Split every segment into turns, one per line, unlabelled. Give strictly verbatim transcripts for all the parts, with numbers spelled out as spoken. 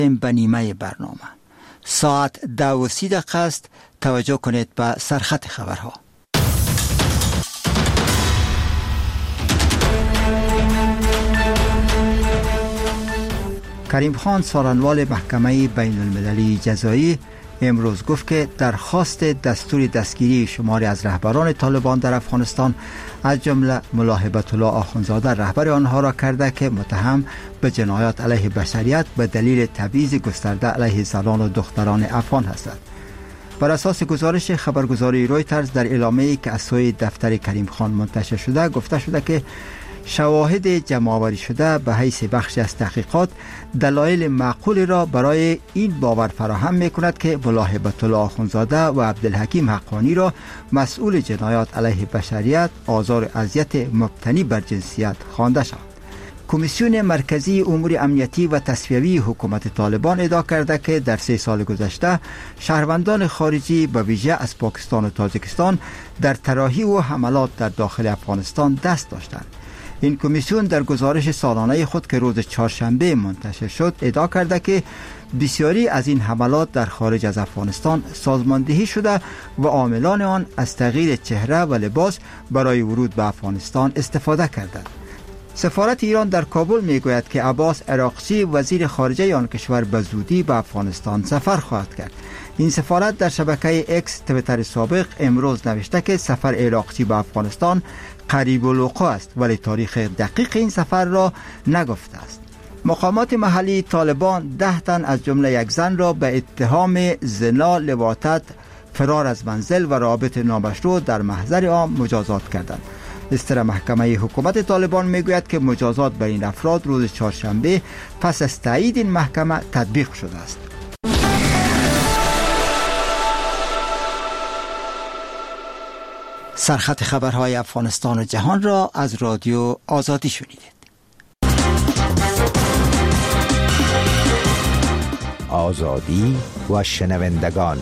به نیمه برنامه ساعت دو و سی دقیقه است. توجه کنید به سرخط خبرها. کریم خان سارنوال محکمه بین المللی جزایی امروز گفت که درخواست دستور دستگیری شماری از رهبران طالبان در افغانستان از جمله ملا هیبت الله آخوندزاده رهبر آنها را کرده که متهم به جنایات علیه بشریت به دلیل تبعیض گسترده علیه زنان و دختران افغان هستند. بر اساس گزارش خبرگزاری رویترز در اعلامیه‌ای که از سوی دفتر کریم خان منتشر شده گفته شده که شواهد جمع‌آوری شده به حیث بخشی از تحقیقات دلایل معقولی را برای این باور فراهم می‌کند که ملا هیبت الله آخوندزاده و عبدالحکیم حقانی را مسئول جنایات علیه بشریت، آزار و اذیت مبتنی بر جنسیت خوانده شد. کمیسیون مرکزی امور امنیتی و تصفیوی حکومت طالبان ادعا کرده که در سه سال گذشته شهروندان خارجی به ویژه از پاکستان و تاجیکستان در طراحی و حملات در داخل افغانستان دست داشتند. این کمیسیون در گزارش سالانه خود که روز چهارشنبه منتشر شد ادعا کرده که بسیاری از این حملات در خارج از افغانستان سازماندهی شده و عاملان آن از تغییر چهره و لباس برای ورود به افغانستان استفاده کردند. سفارت ایران در کابل میگوید که عباس عراقچی وزیر خارجه آن کشور به زودی به افغانستان سفر خواهد کرد. این سفارت در شبکه اکس تویتر سابق امروز نوشته که سفر عراقچی به افغانستان قریب الوقوع است ولی تاریخ دقیق این سفر را نگفته است. مقامات محلی طالبان ده تن از جمله یک زن را به اتهام زنا، لواطت، فرار از منزل و رابط نامشروع در محضر عام مجازات کردند. بستر محکمه حکومت طالبان میگوید که مجازات بر این افراد روز چهارشنبه پس از تایید این محکمه تطبیق شده است. سرخط خبرهای افغانستان و جهان را از رادیو آزادی شنیدید.
آزادی و شنوندگان.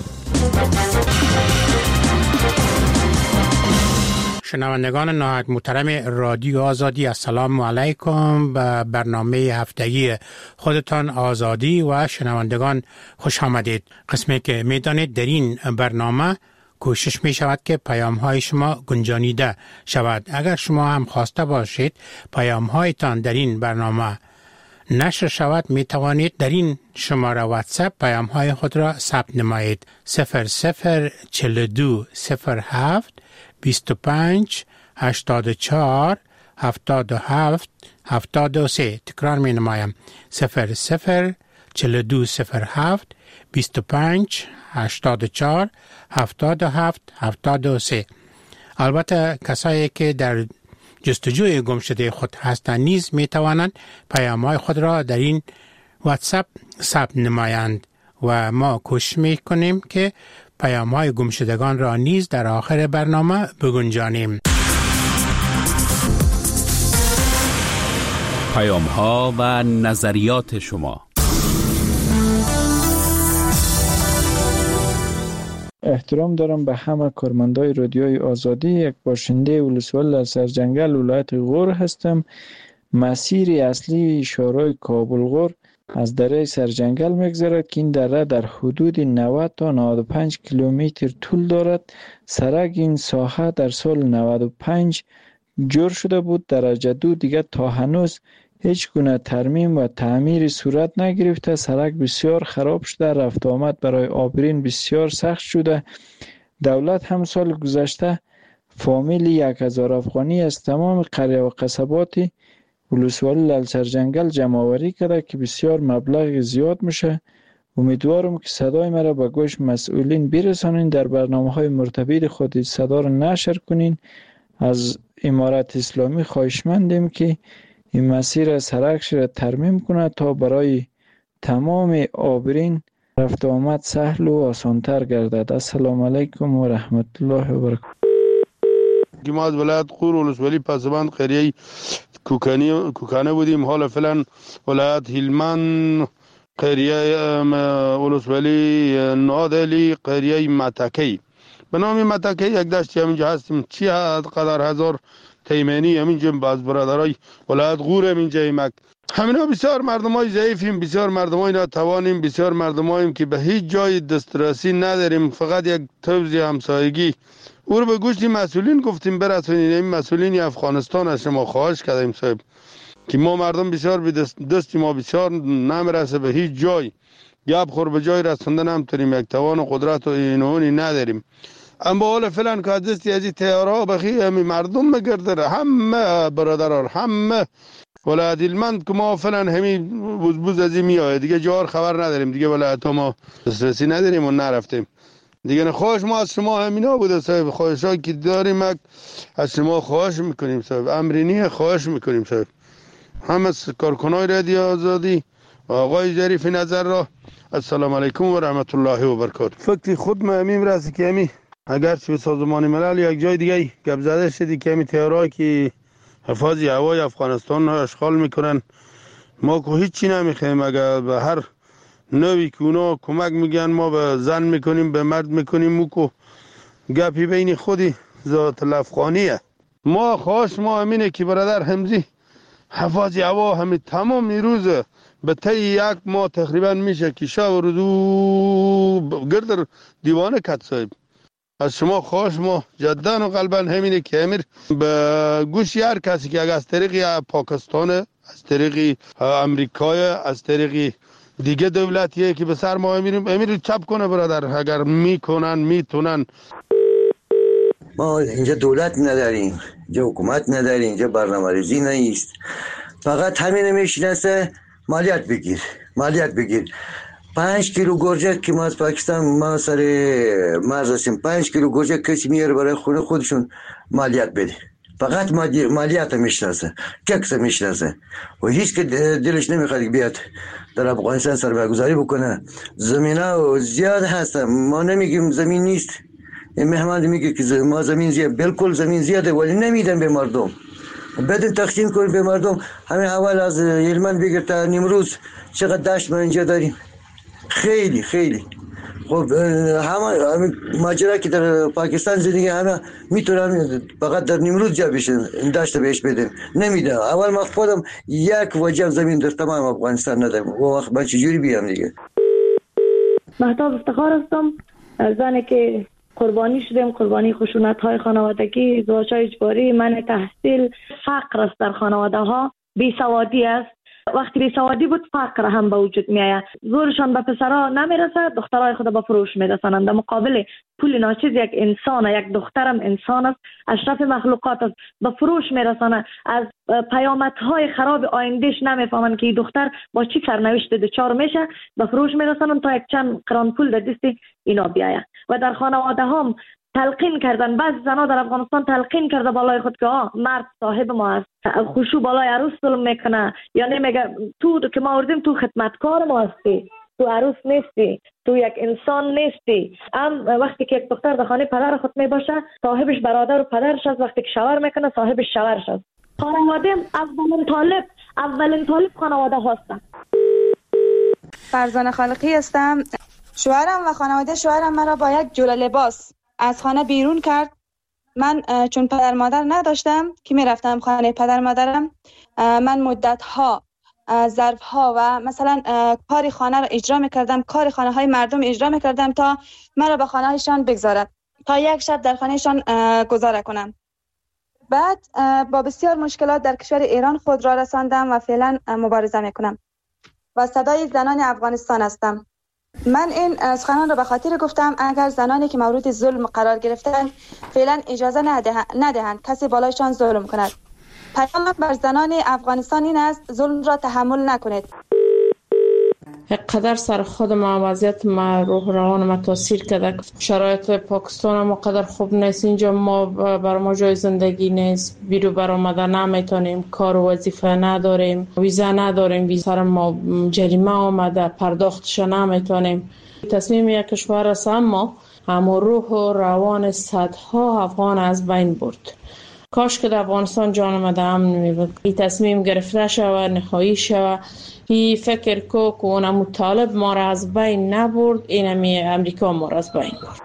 شنوندگان نهایت محترم رادیو آزادی، السلام علیکم. به برنامه هفتگی خودتان آزادی و شنوندگان خوش آمدید. قسمی که میدانید در این برنامه کوشش می شود که پیام های شما گنجانیده شود. اگر شما هم خواسته باشید پیام هایتان در این برنامه نشر شود می توانید در این شماره واتساپ پیام های خود را ثبت نمایید. صفر صفر چهل و دو صفر هفت بیست و پنج هشتاد و چهار هفتاد و هفت هفتاد و سه. تکرار می نمایم. صفر صفر چهل و دو صفر هفت بیست و پنج هشتاد و چهار هفتاد و هفت هفتاد و سه. البته کسایی که در جستجوی گمشده خود هستند نیز می توانند پیام‌های خود را در این واتساپ ثبت نمایند و ما کوشش می کنیم که پیام‌های گمشدگان را نیز در آخر برنامه بگنجانیم.
پیام‌ها و نظریات شما.
احترام دارم به همه کارمندای رادیوی آزادی. یک باشنده ولسوالی سرجنگل ولایت غور هستم. مسیر اصلی شورای کابل غور از دره سرجنگل میگذرد که این دره در حدود نود تا نود و پنج کیلومتر طول دارد. سرک این ساحه در سال نود و پنج جور شده بود. درجه دو دیگر تا هنوز هیچ گونه ترمیم و تعمیر صورت نگرفته. سرک بسیار خراب شده، رفت آمد برای عابرین بسیار سخت شده. دولت هم سال گذشته فامیل یک هزار افغانی از تمام قریه و قصبات ولسوالی لالسرجنگل جمع آوری کرده که بسیار مبلغ زیاد میشه. امیدوارم که صدای مرا به گوش مسئولین برسانین، در برنامه‌های مرتبط خود صدا را نشر کنین. از امارت اسلامی خواهشمندیم که این مسیر سرکش را ترمیم کنه تا برای تمام عابرین رفت و آمد سهل و آسانتر گردد. السلام علیکم و رحمت الله و برکاته.
ما از ولایت غور ولسوالی پسبند قریه کوکانی کوکانه بودیم. حالا فعلا ولایت هلمند قریه ولسوالی نادلی قریه متکی به نام متکی یک دشتی همینجا هستیم. چی قدر هزار تیمنی همینجا باز برادرای ولایت غور همینجا یک همینا بسیار مردمای ضعیفیم، بسیار مردمای ناتوانیم، بسیار مردماییم که به هیچ جای دسترسی نداریم. فقط یک توزیع همسایگی او رو به گوش مسئولین گفتیم برسونید. این مسئولین افغانستان از شما خواهش کردیم صاحب که ما مردم بسیار به دست, دست ما بسیار نمیرسه به هیچ جای، گپ خور به جای رسوندن نمیتونیم، یک توان و قدرت و اینونی نداریم. اما حالا فعلا که دستی از این تیارها بخی همین مردم مگرده، همه برادران همه ولایت هلمند که ما فعلا همین بوز از این میآید دیگه، جوار خبر نداریم دیگه، ولایت ما دسترسی نداریم و نرفتیم دیگه. خواهش ما از شما همینا بوده صاحب، خواهشایی که داریم از شما خواهش میکنیم صاحب، امرینی خواهش میکنیم صاحب. همه کارکنای رادیو آزادی و آقای ظریف نظر را السلام علیکم و رحمت الله و برکاته. فکر خود ما همین راستی که همین اگر چه سازمان ملل یک جای دیگه گپ زده شدی که همین تیارایی که حفاظی هوای افغانستان را اشغال میکنن، ما که هیچی نمیخوایم. اگر به هر نوی که اونا کمک میگن ما به زن میکنیم به مرد میکنیم، مو که گپی بین خودی ذات الافغانیه. ما خواهش ما همینه که برادر حمزی حفاظی هوا همین تمام روز به طی یک ماه تقریبا میشه که شب و روزو گرد دیوانه کت صاحب. از شما خواهش ما جدا و قلبا همینه که امیر به گوش هر کسی که اگر از طریق پاکستان، از طریق امریکای، از طریق دیگه دولتیه که به سر ما امیریم امیر چپ کنه برادر، اگر میکنن میتونن.
ما اینجا دولت نداریم، اینجا حکومت نداریم، اینجا برنامه‌ریزی نیست، فقط همین میشناسه مالیات بگیر مالیات بگیر. پنج کیلو گرجه که ما از پاکستان ما سر مرز هستیم، پنج کیلو گرجه کسی میاره برای خونه خودشون مالیات بده. فقط مالیات میشناسه، ککس میشناسه و هیچ که دلش نمیخواد بیاد در افغانستان سرمایه‌گذاری بکنه. زمینا زیاد هستن، ما نمیگیم زمین نیست. این مهمان میگه که ما زمین زیاد، بالکل زمین زیاده ولی نمیدن به مردم. بدون تقسیم کنیم به مردم. همین اول از هلمند بگیر تا نیمروز چقدر دشت ما اینجا داریم، خیلی خیلی. خب همه ماجرا که در پاکستان زندگی همه میتونن فقط در نیمروز جا بشن، این دشت بهش بدن، نمیدن. اول ما خودم یک وجب زمین در تمام افغانستان ندارم، و وقت من چجوری بیام دیگه؟
مهتاب افتخار هستم، زنی که قربانی شدیم، قربانی خشونت های خانوادگی، ازدواج های اجباری، منع تحصیل، فقر است در خانواده ها، بیسوادی است. وقتی بیسوادی بود فقر هم به وجود می آید. زورشان به پسرها نمیرسه، دخترای خود به فروش میرسانند. در مقابل پول ناچیز یک انسان، یک دخترم انسان است، اشرف مخلوقات است، به فروش میرسانه. از پیامدهای خراب آیندهش نمیفهمند که این دختر با چی سرنوشت دچار میشه، به فروش میرسانند تا یک چند قران پول در دست اینا بیاید. و در خانواده هم تلقین کردن، بعض زنها در افغانستان تلقین کرده بالای خود که آه مرد صاحب ما است، خوشو بالای عروس ظلم میکنه، یا نمیگه تو که ما آوردیم تو خدمتکار ما هستی، تو عروس نیستی، تو یک انسان نیستی. ام وقتی که یک دختر در خانه پدر خود می باشه، صاحبش برادر و پدرش است، وقتی که شوهر میکنه صاحبش شوهرش است. خانواده اولین طالب اولین طالب خانواده هستند.
فرزانه خالقی هستم. شوهرم و خانواده شوهرم مرا با یک جوله لباس از خانه بیرون کرد. من چون پدر مادر نداشتم که می رفتم خانه پدر مادرم، من مدت ها ظرف ها و مثلا کار خانه را اجرا می کردم، کار خانه های مردم اجرا می کردم تا مرا به خانه هایشان بگذارد، تا یک شب در خانه شان گذاره کنم. بعد با بسیار مشکلات در کشور ایران خود را رساندم و فعلا مبارزه می کنم و صدای زنان افغانستان هستم. من این سخنان را به خاطر گفتم اگر زنانی که مورد ظلم قرار گرفتند فعلا اجازه ندهند, ندهند کسی بالایشان ظلم کند. پیام بر زنان افغانستان این است ظلم را تحمل نکنید.
قدر سر خود ما وضعیت ما روح روان ما تاثیر کرده. شرایط پاکستان ما قدر خوب نیست، اینجا ما بر ما جای زندگی نیست، بیرو برآمده نمیتونیم، کار و وظیفه نداریم، ویزا نداریم، ویزا سر ما جریمه آمده پرداختش نمیتونیم. تصمیم یک کشور است اما اما روح و روان صدها افغان از بین برد. کاش که در افغانستان جان آمده امن میبود. این تصمیم گرفته شوه، نهایی شوه. این فکر کو که اون مطالب ما را از بین نبرد، اینمی امریکا ما را از بین برد.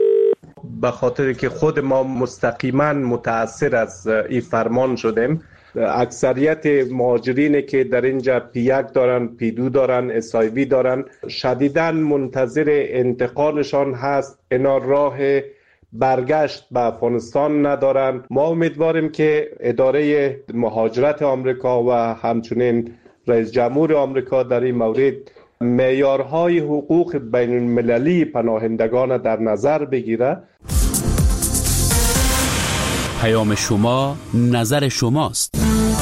به خاطر که خود ما مستقیما متاثر از این فرمان شدیم، اکثریت مهاجرینی که در اینجا پی یک دارن، پی دو دارن، اس آی وی دارن، شدیداً منتظر انتقالشان هست. اینا راه برگشت به افغانستان ندارن. ما امیدواریم که اداره مهاجرت آمریکا و همچنین رئیس جمهور آمریکا در این مورد معیارهای حقوق بین المللی پناهندگان در نظر بگیره.
پیام شما، نظر شماست.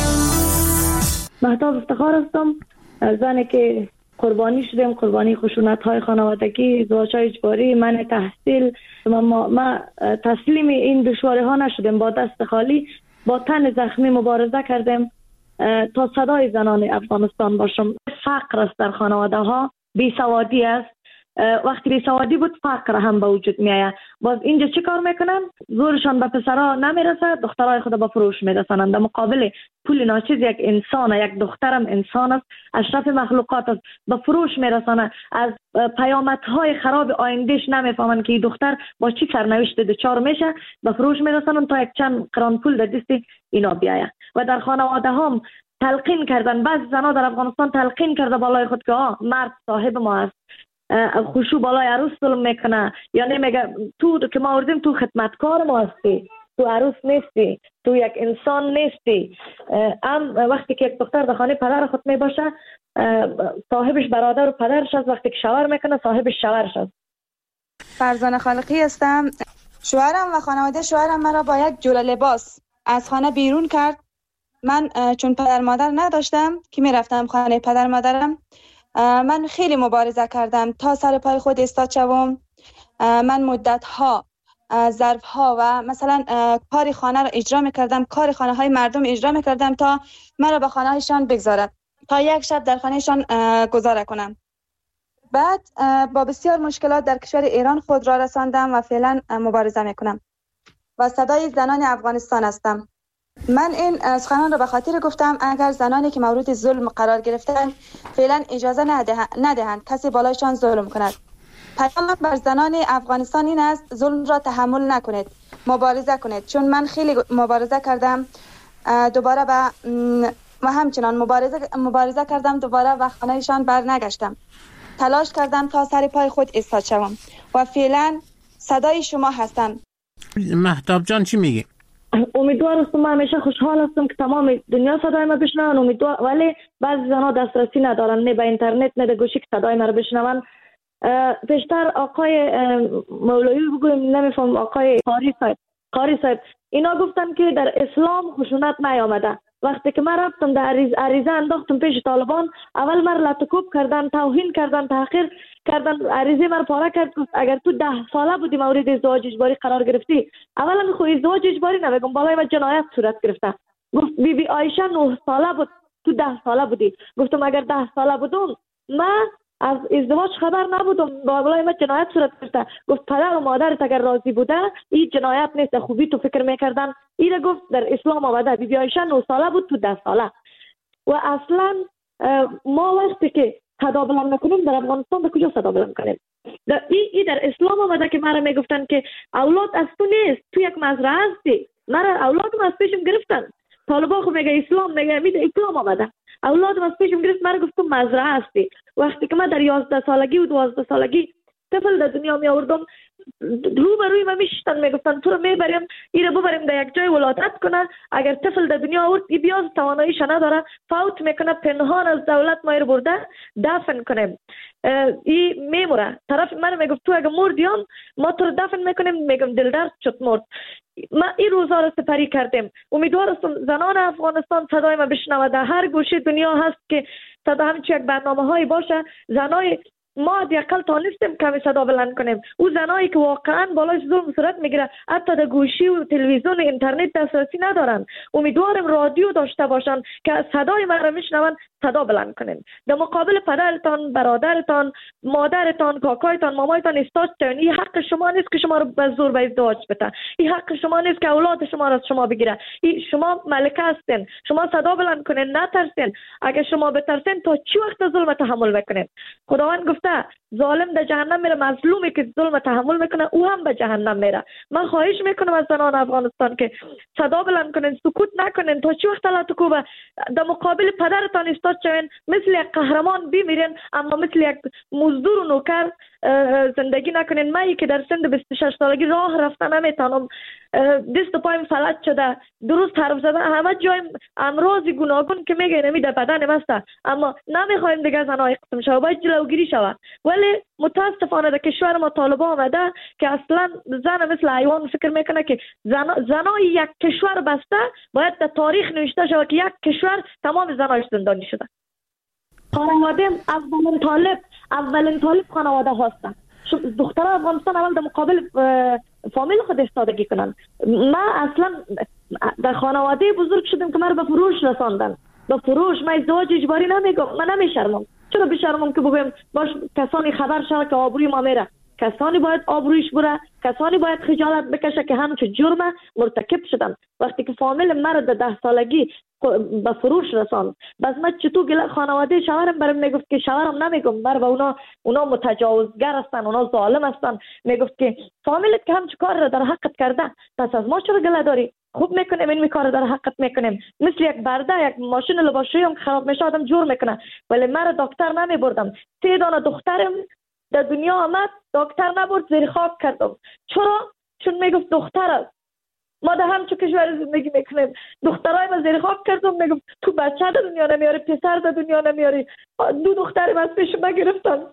مهتاب افتخار هستم، زنی که قربانی شدیم، قربانی خشونت های خانوادگی، ازدواج های اجباری، من تحصیل. ما, ما تسلیم این دشواری ها نشدیم، با دست خالی با تن زخمی مبارزه کردیم تا صدای زنان افغانستان باشم. فقر است در خانواده ها، بیسوادی است. وقتی بیسوادی بود فقر هم به وجود می آید. باز اینجا چی کار میکنن؟ زورشان به پسرها نمیرسه، دخترای خود به فروش میرسانند. در مقابل پول ناچیز یک انسان، یک دخترم انسان است، اشرف مخلوقات است، به فروش میرسانه. از پیامدهای خراب آیندهش نمیفهمن که این دختر با چی سرنوشت دچار میشه، به فروش میرسانن تا یک چند قران پول در دست اینا بیاید. و در خانواده هم تلقین کردن، بعض زنا در افغانستان تلقین کرده بالای خود که آه مرد صاحب ما است، خوشو بالای عروس ظلم میکنه، یعنی میگه تو که ما آوردیم تو خدمتکار ما هستی، تو عروس نیستی، تو یک انسان نیستی. ام وقتی که یک دختر در خانه پدر خود میباشه، صاحبش برادر و پدرش است. وقتی که شوهر میکنه صاحبش شوهرش است.
فرزانه خالقی هستم. شوهرم و خانواده شوهرم مرا با یک جوله لباس از خانه بیرون کرد. من چون پدر مادر نداشتم که میرفتم خانه پدر مادرم، من خیلی مبارزه کردم تا سر پای خود ایستاد شوم. من مدت ها ظرف ها و مثلا کار خانه را اجرا میکردم، کار خانه های مردم اجرا میکردم تا مرا به خانه هایشان بگذارد، تا یک شب در خانه شان گذاره کنم. بعد با بسیار مشکلات در کشور ایران خود را رساندم و فعلا مبارزه میکنم و صدای زنان افغانستان هستم. من این سخنان را به خاطر گفتم اگر زنانی که مورد ظلم قرار گرفتن فعلا اجازه ندهند, ندهند کسی بالایشان ظلم کند. پیام بر زنان افغانستان این است ظلم را تحمل نکنید، مبارزه کنید. چون من خیلی مبارزه کردم دوباره به و همچنان مبارزه مبارزه کردم دوباره و خانهشان بر نگشتم. تلاش کردم تا سر پای خود ایستاد شوم و فعلا صدای شما هستم.
مهتاب جان چی میگی؟
امیدوار هستم، من همیشه خوشحال هستم که تمام دنیا صدای ما بشنون. امیدوار، ولی بعضی زنها دسترسی ندارن، نه به اینترنت نه به گوشی که صدای ما رو بشنون. پیشتر آقای مولوی بگویم، نمیفهم، آقای قاری صاحب قاری صاحب اینا گفتن که در اسلام خشونت نیامده. وقتی که من رفتم در عریض عریضه انداختم پیش طالبان، اول من لطکوب کردن، توهین کردن، تحقیر کردن، عریضه من پاره کرد. گفت اگر تو ده ساله بودی مورد ازدواج اجباری قرار گرفتی، اولا خو ازدواج اجباری نمیگم، بالای من جنایت صورت گرفته. گفت بی بی عایشه نه ساله بود، تو ده ساله بودی. گفتم اگر ده ساله بودم من از ازدواج خبر نبودم، بالای من جنایت صورت گرفته. گفت پدر و مادرت اگر راضی بوده این جنایت نیست، خوبی تو فکر میکردن. ایره گفت در اسلام آمده بی بی عایشه نه ساله بود، تو ده ساله. و اصلا ما وقتی که صدا بلند میکنیم در افغانستان به کجا صدا بلند کنیم؟ در ای, ای در اسلام آمده که مرا میگفتن که اولاد از تو نیست، تو یک مزرعه هستی. مرا اولادم از پیشم گرفتن. طالبا خو میگه اسلام، میگه می اسلام آمده. اولادم از پیشم گرفت، مرا گفت تو مزرعه هستی. وقتی که من در یازده سالگی و دوازده سالگی طفل در دنیا می آوردم، رو به روی من میشتن، میگفتن تو رو میبریم ایره ببریم در یک جای ولادت کنه. اگر طفل در دنیا آورد ای بیاز تواناییش نداره، فوت میکنه، پنهان از دولت ما رو برده دفن کنیم، ای میموره. طرف من میگفت تو اگر مردیم ما تو رو دفن میکنیم. میگم دل درد شد مرد. ما این روزا رو سپری کردیم. امیدوارم زنان افغانستان صدای ما بشنوه. در هر گوشه دنیا هست که صدا همچین یک برنامه هایی باشه. زنای ما دیگه تانستیم کمی صدا بلند کنیم. او زنایی که واقعا بالای ظلم صورت میگیره حتی در گوشی و تلویزیون و اینترنت دسترسی ندارن، امیدوارم رادیو داشته باشن که صدای ما را میشنون، صدا بلند کنیم. در مقابل پدرتان، برادرتان، مادرتان، کاکایتان، مامایتان استاد شوین. این حق شما نیست که شما رو به زور به ازدواج بده. این حق شما نیست که اولاد شما را از شما بگیره. این شما ملکه هستین، شما صدا بلند کنین، نترسین. اگر شما بترسین تا چی وقت ظلم تحمل میکنین؟ خداوند گفت گفته ظالم در جهنم میره، مظلومی که ظلم تحمل میکنه او هم به جهنم میره. من خواهش میکنم از زنان افغانستان که صدا بلند کنین، سکوت نکنین. تا چه وقت الله تو کوبه در مقابل پدرتان ایستاد شوین، مثل یک قهرمان بمیرین اما مثل یک مزدور و نوکر زندگی نکنین. من که در سن بیست و شش سالگی راه رفتن نمیتونم، دست و پایم فلج شده، درست حرف زدن همه جایم امراض گوناگون که میگه نمیده بدن مسته، اما نمیخوایم دیگه زنای قسم شود، باید جلوگیری شود. ولی متاسفانه در کشور ما طالبان آمده که اصلا زن مثل حیوان فکر میکنه که زن زنای یک کشور بسته باید در تاریخ نوشته شود که یک کشور تمام زنایش زندانی شده. خانواده اولین طالب اولین طالب خانواده هستن. دختران افغانستان اول در مقابل فامیل خود استادگی کنن. من اصلا در خانواده بزرگ شدم که من به فروش رساندن، به فروش. من ازدواج اجباری نمیگم، من نمیشرمم. چرا بشرمم که بگم باش کسانی خبر شود که آبروی ما میره؟ کسانی باید آبرویش بره، کسانی باید خجالت بکشه که همچه جرم مرتکب شدن. وقتی که فامیل مرا در ده سالگی به فروش رساند، بس من چطور گله خانواده شوهرم برام میگفت که شوهرم نمیگم بر و اونا اونا متجاوزگر هستن، اونا ظالم هستن. میگفت که فامیلت که همچه کار را در حقت کرده، پس از ما چرا گله داری؟ خوب میکنیم این کار در حقت میکنیم. مثل یک برده یک ماشین لباسشویی هم خراب میشه آدم جور میکنه. ولی مرا دکتر نمیبردم. سه دانه دخترم در دنیا آمد، دکتر نبرد، زیر خاک کردم. چرا؟ چون میگفت دختر است. ما در همچه کشور زندگی میکنیم، دخترای ما زیر خاک کردم. میگفت تو بچه در دنیا نمیاری، پسر در دنیا نمیاری. دو دخترم از پیش ما گرفتن.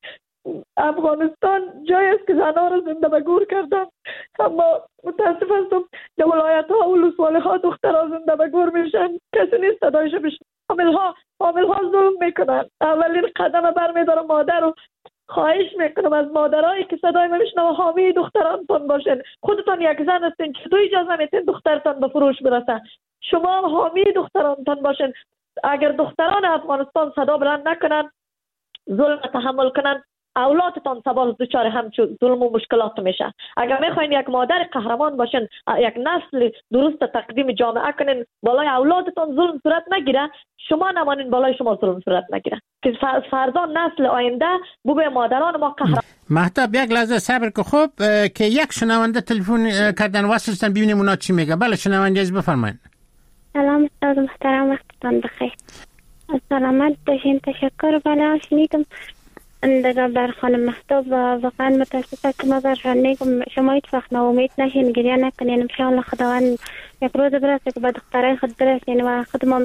افغانستان جای است که زنان را زنده به گور کردن، اما متاسف هستم در ولایت ها و ولسوالی ها دخترها زنده به گور میشن، کسی نیست صدایش بشن. حامل ها حامل ها ظلم میکنن. اولین قدم برمیدارم مادر رو خواهش میکنم از مادرایی که صدای من میشنوه حامی دخترانتان باشین. خودتان یک زن هستین، چطور اجازه میتین دخترتان به فروش برسه؟ شما حامی دخترانتان باشین. اگر دختران افغانستان صدا بلند نکنن، ظلم تحمل کنن، اولادتان سبال دچار همچون ظلم و مشکلات میشه. اگر میخواین یک مادر قهرمان باشین، یک نسل درست تقدیم جامعه کنین، بالای اولادتان ظلم صورت نگیره، شما نمانین بالای شما ظلم صورت نگیره، که فردا نسل آینده بوبه مادران ما قهرمان.
مهتاب یک لحظه صبر که خوب که یک شنونده تلفن کردن وصلشتن ببینیم اونا چی میگه. بله شنونده از بفرمایید.
سلام استاد محترم، وقتتان بخیر. سلامت باشین. تشکر. بله شنیدم دیگه بر خانم مهتاب و واقعا متاسفم که ما برشان میگم شما هیچ وقت ناامید نشین، گریه نکنین. انشاءالله خداوند یک روز برسه که به دخترای خود برسین و خودمان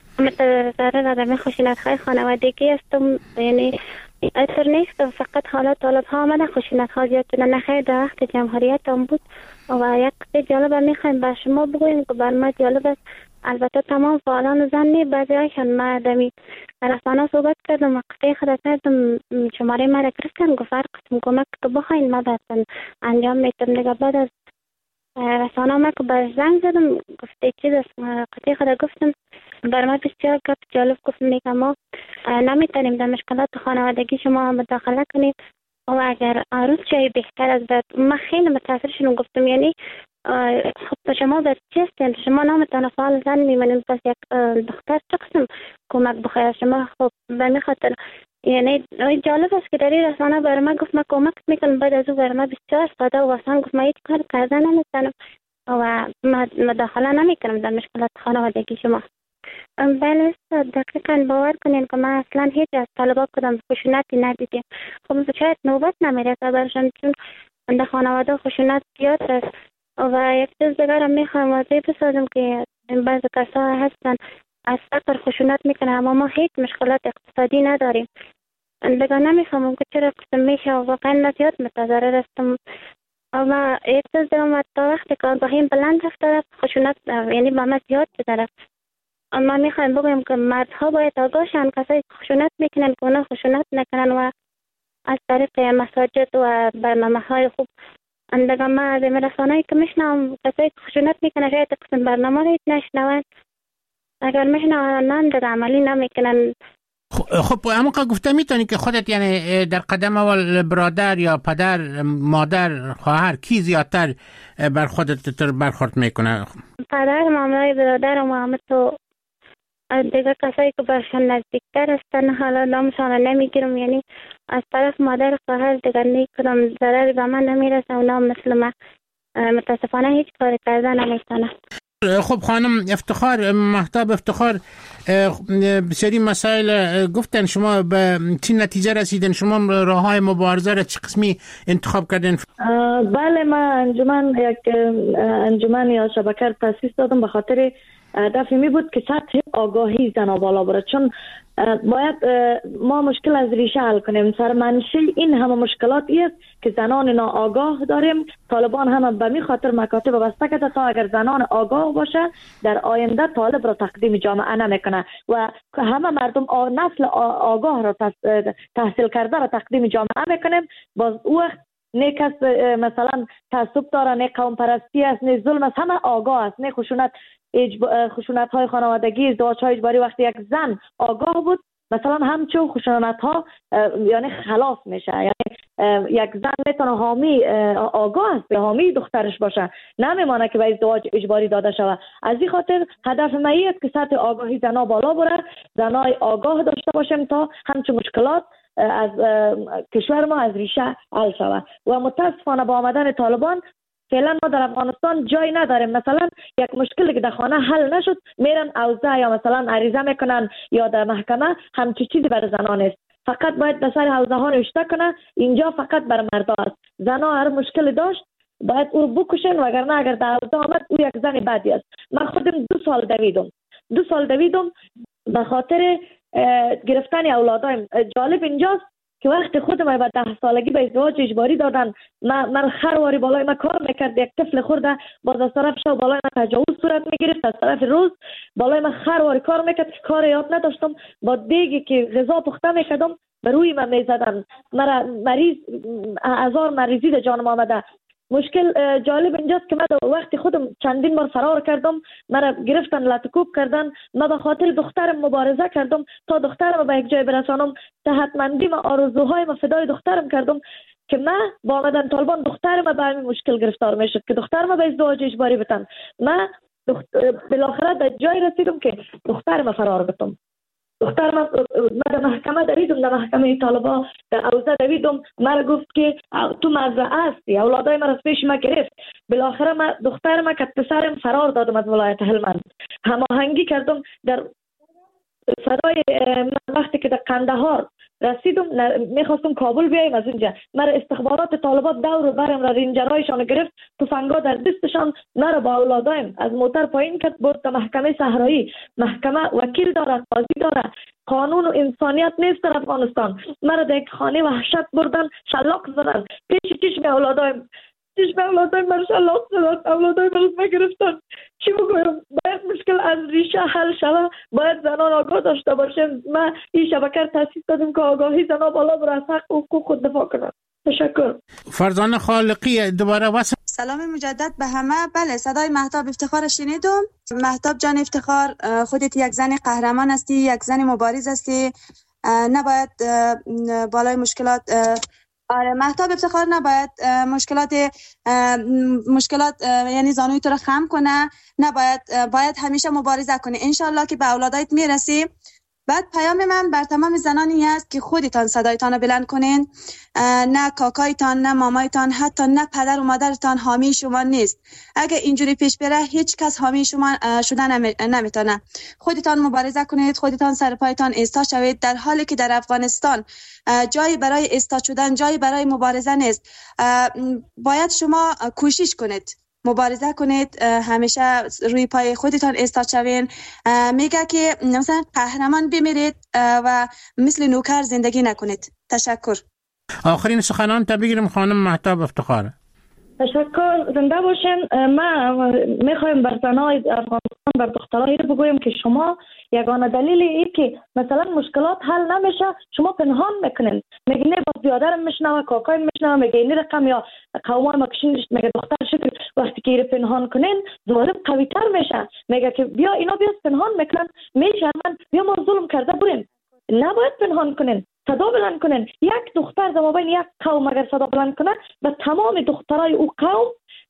متضرر آدم خشونت‌های خانوادگی هستم. یعنی اثر نیست فقط حالات طالب ها آمده خشونت‌ها زیاد شده، نخیر در وقت جمهوریت هم بود. و یک قصه جالب میخوایم بر شما بگویم که بر ما جالب است. البته تمام فعالان زنی بعضی هایشان ما دمی رسانه صحبت کردم و قصه خود کردم، شماره ما را گرفتن گفت هر قسم کمک که بخواین ما براتون انجام میتونم. دیگه بعد از رسانه ما که بر زنگ زدم گفته چیز است، قصه خود گفتم بر ما بسیار گپ جالب گفتم میگم ما نمیتونیم در مشکلات خانوادگی شما مداخله کنیم و اگر روز جای بهتر از بعد. من خیلی متاثر شدم گفتم یعنی خب شما بر چی هستین؟ شما نامتان فعال زن میمونید، پس یک دختر چه قسم کمک بخواید شما؟ خب به می خاطر یعنی جالب است که در این رسانه بر من گفت من کمک میکنم، بعد از او بر من بسیار ساده و آسان گفت من هیچ کار کردن نمیتونم و مداخله نمیکنم در مشکلات خانوادگی شما. بله دقیقا باور کنین که من اصلا هیچ از طالبا کدام خشونتی ندیدیم. خب شاید نوبت نمیره برشان چون در خانواده خشونت زیاد است. و یک چیز دیگر هم میخوام واضح بسازم که بعض کسا هستن از فقر خشونت میکنه اما ما هیچ مشکلات اقتصادی نداریم. دیگر نمیخوام که چرا قسم میشه و واقعا نزیاد متضرر هستم. اما یک چیز دیگر تا وقتی که آگاهیم بلند رفته خشونت یعنی با ما زیاد شده. اما میخوایم بگویم که مردها باید آگاهشن کسایی که خشونت میکنن که اونا خشونت نکنن و از طریق مساجد و برنامه های خوب اندگاه ما از رسانه‌ای که میشنم کسایی که خشونت میکنن شاید قسم برنامه رو نشنون، اگر میشنون در عملی نمیکنن.
خب اما که گفته میتونی که خودت یعنی در قدم اول برادر یا پدر مادر خواهر کی زیادتر بر خودت تر برخورد میکنه؟
پدر مامای برادر و مامت و دیگه کسایی که برشان نزدیکتر هستن حالا نامشان نمیگیرم، یعنی از طرف مادر خواهر دیگه نیکنم ضرری به من نمیرسه. اونا مثل من متاسفانه هیچ کاری کردن نمیتونن.
خب خانم افتخار، مهتاب افتخار، بسیاری مسائل گفتن، شما به چی نتیجه رسیدن؟ شما راه های مبارزه را چه قسمی انتخاب کردن؟
بله، من انجمن یک انجمن یا شبکه تاسیس دادم به خاطر هدف می بود که سطح آگاهی زنان بالا بره، چون باید ما مشکل از ریشه حل کنیم. سر منشأ این همه مشکلات است که زنان ناآگاه داریم. طالبان هم به می خاطر مکاتب بسته کرده تا اگر زنان آگاه باشه در آینده طالب را تقدیم جامعه نمیکنه و همه مردم نسل آگاه را تحصیل کرده را تقدیم جامعه میکنیم. باز او وقت نه کس مثلا تعصب داره، نه قوم پرستی است، نه ظلم است، همه آگاه است، نه خشونت خشونت های خانوادگی، ازدواج های اجباری. وقتی یک زن آگاه بود مثلا همچون خشونت ها یعنی خلاص میشه، یعنی یک زن میتونه حامی آگاه است، حامی دخترش باشه، نمیمانه که به ازدواج اجباری داده شود. از این خاطر هدف من است که سطح آگاهی زنا بالا بره، زنای آگاه داشته باشیم تا همچون مشکلات از کشور ما از ریشه حل شود. و متاسفانه با آمدن طالبان فعلا ما در افغانستان جای نداریم. مثلا یک مشکلی که در خانه حل نشد میرن اوضاع یا مثلا عریضه میکنن یا در محکمه، همچی چیزی برای زنان است. فقط باید به سر حوزه ها نوشته کنه، اینجا فقط بر مردا است. زنا هر مشکلی داشت باید او رو بکشن، وگرنه اگر در حوزه آمد او یک زن بدی است. من خودم دو سال دویدم دو سال دویدم به خاطر گرفتن اولادایم. جالب اینجاست که وقتی خودم به ده سالگی به ازدواج اجباری دادن، من من خرواری بالای من کار میکرد، یک طفل خورده باز از طرف شب بالای من تجاوز صورت میگرفت، از طرف روز بالای من خرواری کار میکرد، کار یاد نداشتم، با دیگی که غذا پخته میکردم به روی من میزدن، مرا مریض هزار مریضی در جانم آمده. مشکل جالب اینجاست که من وقتی خودم چندین بار فرار کردم، مرا گرفتن لطکوب کردن، من به خاطر دخترم مبارزه کردم تا دخترم به یک جای برسانم. صحتمندی و آرزوهای من فدای دخترم کردم که من با آمدن طالبان دخترم به همین مشکل گرفتار میشد که دخترم به ازدواج اجباری بتن. من دخت... بالاخره در جای رسیدم که دخترم فرار بتم. دختر من در محکمه دویدم، در محکمه طالبان در اوضاع دویدم، مرا گفت که تو مزرعه هستی، اولادای من از پیش ما گرفت. بالاخره من دختر من که پسرم فرار دادم از ولایت هلمند. هماهنگی کردم در فدای وقتی که در قندهار رسیدم، میخواستم کابل بیایم از اونجا، مرا استخبارات طالبات دور برم را رینجرایشان گرفت، تفنگا در دستشان، مرا با اولادایم از موتر پایین کرد برد تا محکمه صحرایی. محکمه وکیل داره، قاضی داره، قانون و انسانیت نیست در افغانستان. مرا در یک خانه وحشت بردن، شلاق زدن پیش چشم اولادایم، چشم اولادایم مرا شلاق زدن، اولادایم مرا گرفتن. چی بگویم؟ باید مشکل از ریشه حل شود، باید زنان آگاه داشته باشیم. ما این شبکه تاسیس دادیم که آگاهی زنان بالا بر از حق و حقوق خود دفاع کنند. تشکر.
فرزانه خالقی دوباره واسه
سلام مجدد به همه. بله، صدای مهتاب افتخار شنیدم. مهتاب جان افتخار، خودت یک زن قهرمان هستی، یک زن مبارز هستی، نباید بالای مشکلات آره مهتاب افتخار نباید مشکلات مشکلات یعنی زانوی تو رو خم کنه، نباید باید همیشه مبارزه کنی. انشالله که به اولادایت میرسی. بعد پیام من بر تمام زنانی است که خودتان صدایتان رو بلند کنین. نه کاکایتان، نه مامایتان، حتی نه پدر و مادرتان حامی شما نیست. اگه اینجوری پیش بره هیچ کس حامی شما شدن نمیتونه. خودتان مبارزه کنید، خودتان سر پایتان ایستا شوید، در حالی که در افغانستان جایی برای ایستا شدن، جایی برای مبارزه نیست. باید شما کوشش کنید، مبارزه کنید، همیشه روی پای خودتان ایستاد شوین. میگه که مثلا قهرمان بمیرید و مثل نوکر زندگی نکنید. تشکر.
آخرین سخنان تا بگیرم خانم مهتاب افتخار.
تشکر، زنده باشین. ما میخوایم بر زنای افغانستان، بر دخترای بگویم که شما یگانه دلیل ای که مثلا مشکلات حل نمیشه شما پنهان میکنین. میگه نه باز بیادرم میشنوه، کاکایم میشنوه، میگه این رقم یا قومای ما کشین میگه دختر شکل. وقتی که ایره پنهان کنین ظالم قوی تر میشه. میگه که بیا اینا بیا پنهان میکنن، میشرمن، بیا ما ظلم کرده برین. نباید پنهان کنین، صدا بلند کنین. یک دختر در مابین یک قوم اگر صدا بلند کنه به تمام دخترای او قوم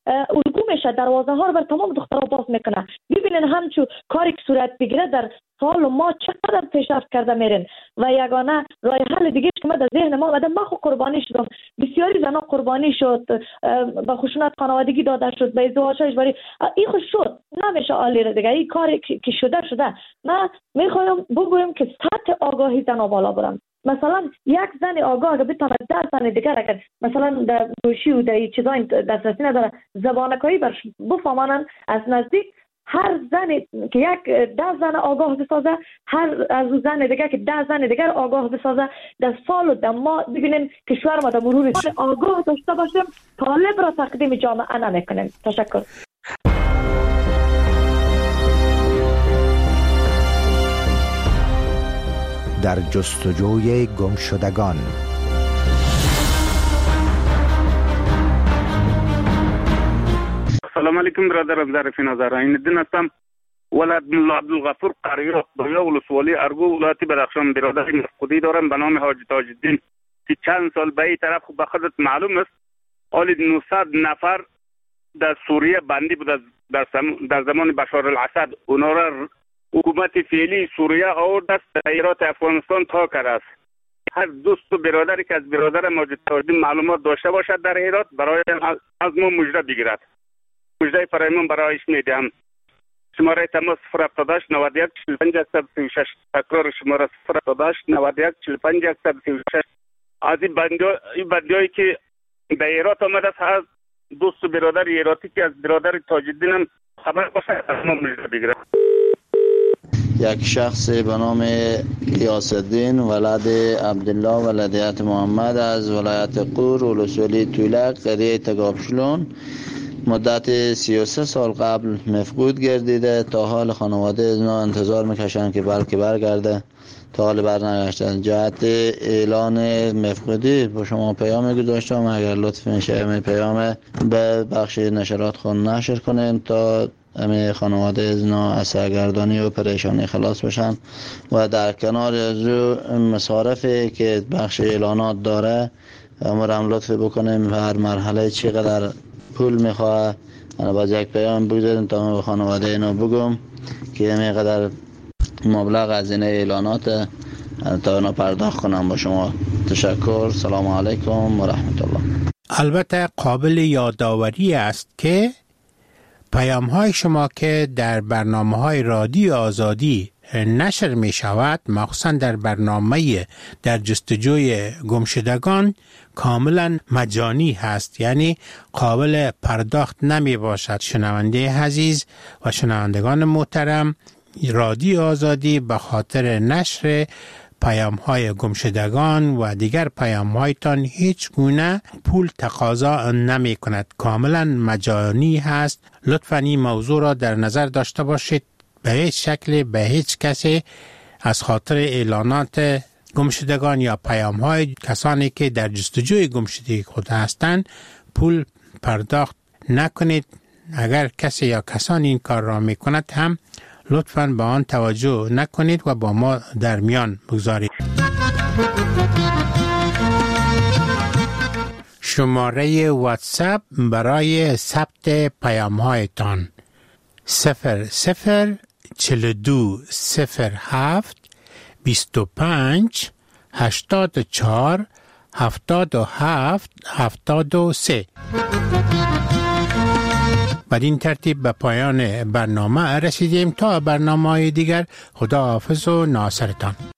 الگو میشه، دروازه ها رو بر تمام دخترها باز میکنه. ببینین همچون کاری که صورت بگیره در سال و ما چقدر پیشرفت کرده میرین و یگانه راه حل دیگه که من در ذهن ما آمده، من خود قربانی شدم، بسیاری زنا قربانی شد، به خشونت خانوادگی داده شد، به ازدواج اجباری، این خود شد، نمیشه عالی دیگه، این کاری که شده شده. من میخوایم بگویم که سطح آگاهی زنا بالا برم. مثلا یک زن آگاه اگر بتونه ده زن دیگر اگر مثلا در گوشی و در چیزا دسترسی نداره زبانکایی برش بفهمانن از نزدیک، هر زن که یک ده زن آگاه بسازه، هر از زن دیگر که ده زن دیگر آگاه بسازه، در سال و در ماه ببینیم کشور ما در مرور آگاه داشته باشیم، طالب را تقدیم جامعه نمیکنیم. تشکر.
در جستجوی گمشدگان.
سلام علیکم برادرم، ظریف نظر این دین هستم، ولد ملا عبدالغفور قریه دویا ولسوالی ارگو ولایت بدخشان. برادر مفقودی دارم به نام حاج تاج الدین که چند سال به این طرف به خودت معلوم است حالی نهصد نفر در سوریه بندی بود در, در زمان بشار الاسد. اونا را حکومت فعلی سوریه آورد است ایرات افغانستان تا کرده است. هر دوست و برادری که از برادر ماجد تاج الدین معلومات داشته باشد در ایرات برای از ما مژده بگیرد. مژده فرایمان برایش میدهم. شماره تماس صفر هفتاد و هشت نود و یک چهل و پنج صد و سی و شش. تکرار شماره صفر هفتاد و هشت نود و یک چهل و پنج صد و سی و شش. از این بندیایی که به ایرات آمده است، هر دوست و برادر ایراتی که از برادر تاج الدین هم خبر باشد از ما مژده بگیرد.
یک شخص به نام غیاث الدین ولد عبدالله ولدیت محمد از ولایت قور ولسوالی تولک قریه تگابشلون مدت سی و سه سال قبل مفقود گردیده. تا حال خانواده از ما انتظار میکشند که بلکه برگرده، تا حال برنگشته. جهت اعلان مفقودی با شما پیام گذاشتم، اگر لطف میشه می پیام به بخش نشرات خون نشر کنین تا همه خانواده از نا از سرگردانی و پریشانی خلاص بشن و در کنار از مصارفی که بخش اعلانات داره امرم لطف بکنیم هر مرحله چقدر پول میخواه انا باز یک پیام بگذاریم تا من به خانواده اینو بگم که اینقدر مبلغ از این اعلانات تا اینا پرداخت کنم. با شما تشکر. سلام علیکم و رحمت الله.
البته قابل یادآوری است که پیام های شما که در برنامه های رادیو آزادی نشر می شود، مخصوصا در برنامه در جستجوی گمشدگان، کاملا مجانی هست، یعنی قابل پرداخت نمی باشد. شنونده عزیز و شنوندگان محترم، رادیو آزادی به خاطر نشر پیام های گمشدگان و دیگر پیام هایتان هیچ گونه پول تقاضا نمی کند، کاملا مجانی هست. لطفاً این موضوع را در نظر داشته باشید. به هیچ شکل به هیچ کسی از خاطر اعلانات گمشدگان یا پیام های کسانی که در جستجوی گمشدگی خود هستند پول پرداخت نکنید. اگر کسی یا کسانی این کار را می کند هم لطفاً به آن توجه نکنید و با ما در میان بگذارید. شماره واتساپ برای ثبت پیام هایتان صفر صفر چهل و دو صفر هفت بیست و پنج هشتاد و چهار هفتاد و هفت هفتاد و سه. بدین ترتیب به پایان برنامه رسیدیم. تا برنامه دیگر خدا حافظ و ناصرتان.